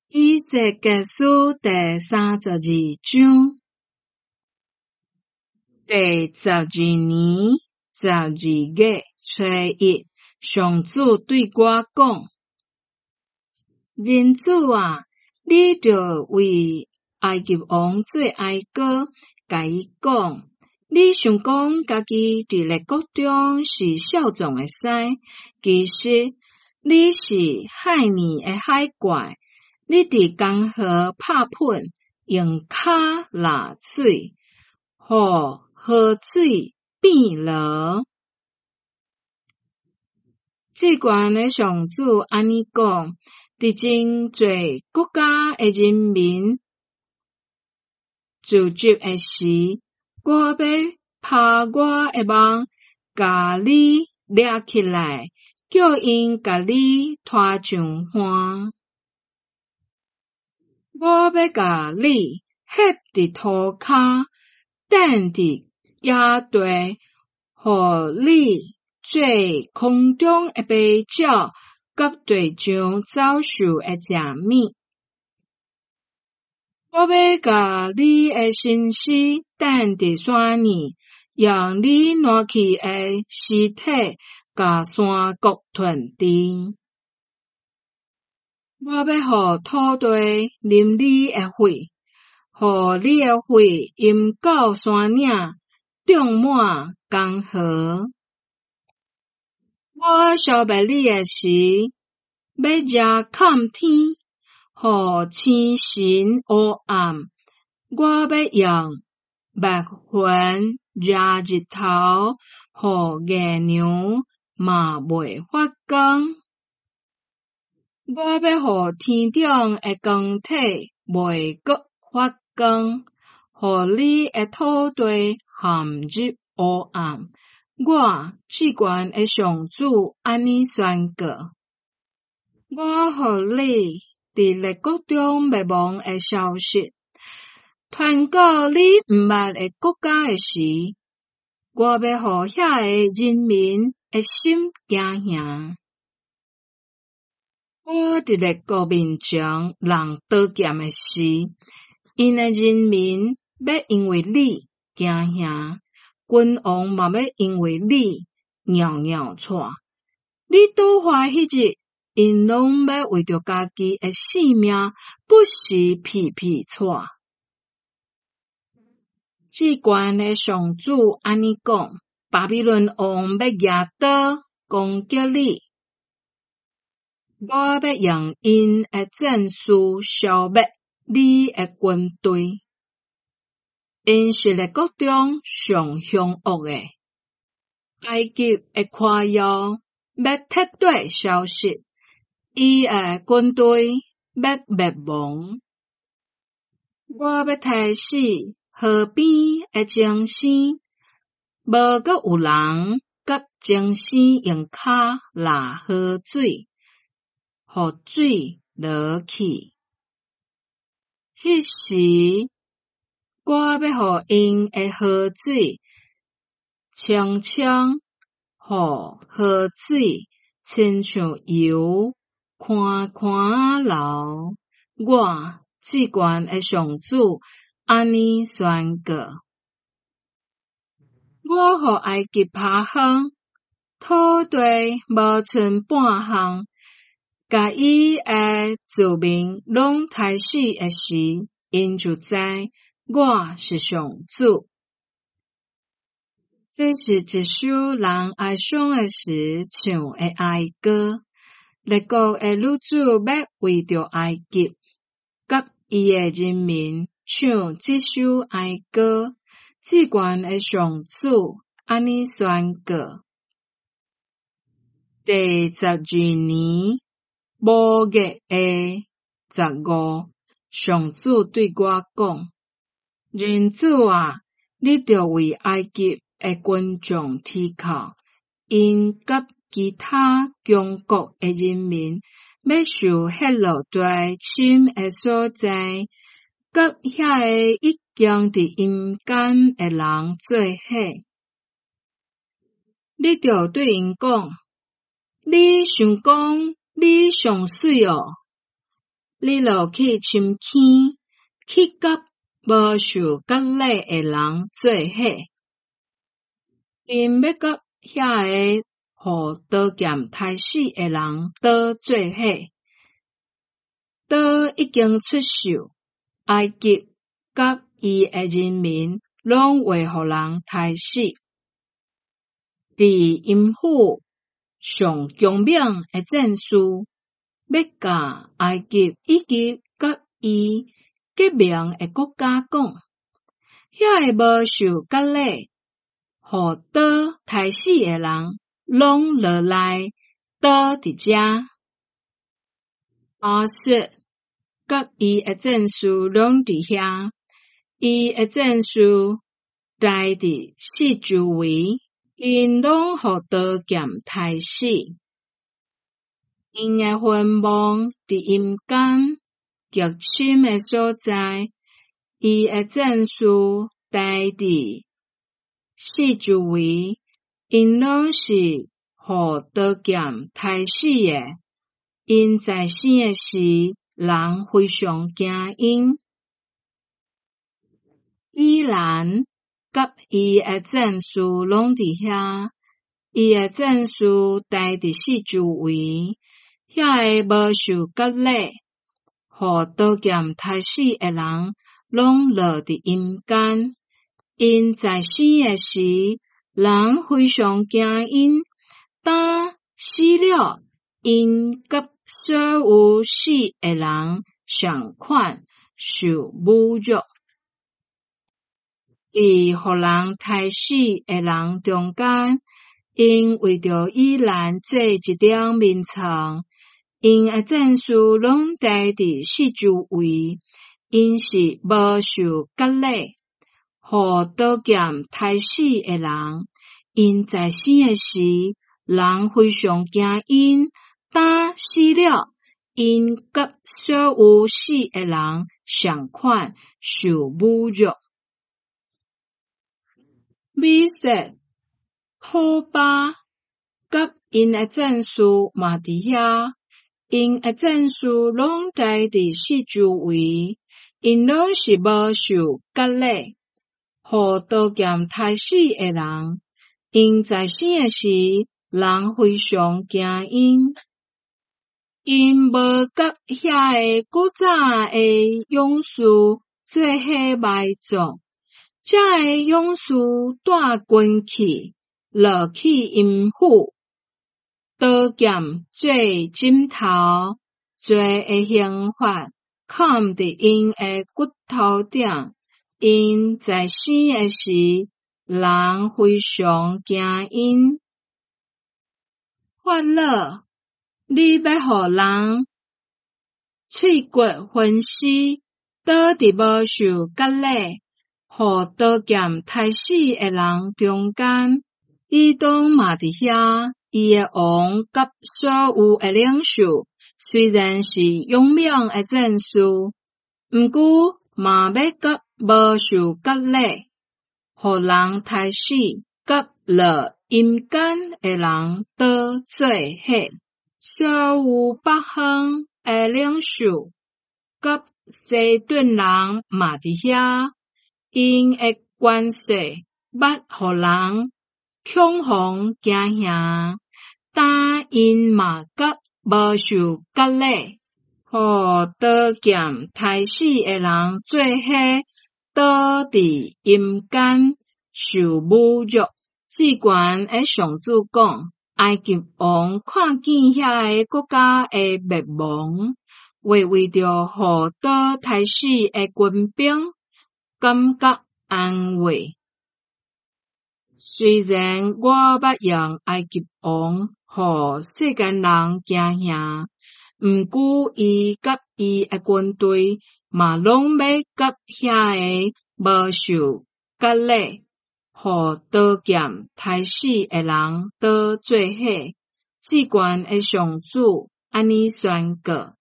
以世结书第32章。第12年12月初一，上主对我讲：人子啊，你着为埃及王做哀歌，甲伊讲，你想讲家己伫咧国中是少壮诶师，其实你是害年诶海怪。你伫江河拍喷，用骹拉水，互河水变落。即款诶上主安尼讲，伫真侪国家诶人民聚集诶时，我要拍我诶网，甲你掠起来，叫因甲你拖上岸。我要甲你ฮ็伫涂骹，踮伫野地，互你做空中诶飞鸟，甲地上走兽诶食物。我要甲你诶身躯踮伫山呢，让你烂去诶尸体，甲山谷吞噬。我要互土地啉你诶血，互你诶血淹到山岭，种满江河。我消灭你诶时，要遮砍天，互星辰乌暗。我要用灭魂遮日头，互月亮嘛袂发光。我要互天中诶光体袂阁发光，互你诶土地陷入乌暗。我至悬诶上主安尼宣告：我互你伫咧国中灭亡诶消息，传到你毋捌诶国家诶时，我要互遐诶人民诶心惊吓。我伫咧国面前人刀剑诶时，因诶人民要因为你惊吓，君王嘛要因为你袅袅喘。你倒坏迄日，因拢要为着家己诶性命不时屁屁喘。至悬诶上主安尼讲：巴比伦王要举刀攻击你。我要用因诶战士消灭你诶军队，因是咧国中上凶恶诶。埃及会看要撤退消息，伊诶军队要灭亡。我要杀死河边诶精星，无阁有人甲精星用骹拉河水。互水落去，迄时我要互因诶河水清清，互河水亲像油，宽宽流。我至悬诶上主安尼宣告：我互埃及趴荒，土地无剩半项。甲伊诶子民拢杀死诶时，因就知我是上主。这是一首人哀伤诶时唱诶哀歌。列国诶女子要为着埃及，甲伊诶人民唱这首哀歌。至悬诶上主安尼宣告：第12年5月15，上主对我讲：人子啊，你着为埃及诶群众啼哭，因甲其他强国诶人民要受迄落大深诶所在，甲遐个已经伫阴间诶人做伙。你着对因讲：你想讲你上水哦？ 你落去深坑，去甲无受割礼诶人做伙，因要甲遐个互刀剑杀死诶人倒做伙，刀已经出手，埃及甲伊诶人民拢会互人杀死。伫阴府上强猛诶战士，要甲埃及以及甲伊结盟诶国家讲，遐个无受割礼，互刀杀死诶人，拢落来倒伫遮。亚述甲伊诶战士拢伫遐，伊诶战士待伫四周围。因拢互刀剑杀死，因诶坟墓伫阴间极深诶所在，伊诶战士待伫四周围，因拢是互刀剑杀死诶。因在生诶时，人非常惊因。依然甲伊诶战士拢伫遐，伊诶战士待伫四周围，遐个无受割礼，互刀剑杀死诶人，拢落伫阴间。因在生诶时，人非常惊因。当死了，因甲所有死诶人相款受侮辱。伫互人杀死诶人中间，因为着依然做一点眠床，因诶战士拢待伫四周围，因是无受割礼，互刀剑杀死诶人。因在生诶时，人非常惊因。当死了，因甲所有死诶人相款受侮辱。米色、土巴甲因诶战士嘛伫遐，因诶战士拢待伫四周围，因拢是无受割礼，互刀剑杀死诶人。因在生诶时，人非常惊因。因无甲遐个古早诶勇士做伙埋葬。遮个勇士带军器落去阴府，刀剑做枕头，做个刑罚砍伫因诶骨头顶。因在生诶时，人非常惊因。法老，你要互人喙骨分尸，倒伫无受割礼，互刀剑杀死诶人中间，以东嘛伫遐，伊诶王甲所有诶领袖，虽然是勇猛诶战士，毋过嘛要甲无受割礼，互人杀死，甲落阴间诶人倒做伙。所有北方诶领袖甲西顿人嘛伫遐。因诶关系捌互人恐慌惊吓，但因嘛甲无受割礼，互刀剑杀死诶人做伙倒伫阴间受侮辱。至悬诶上主讲，埃及王看见遐个国家诶灭亡，为着互刀杀死诶军兵，感觉安慰。虽然我捌用埃及王互世间人惊吓，毋过伊甲伊诶军队嘛拢要甲遐个无受割礼，互刀剑杀死诶人倒做伙。至悬诶上主安尼宣告。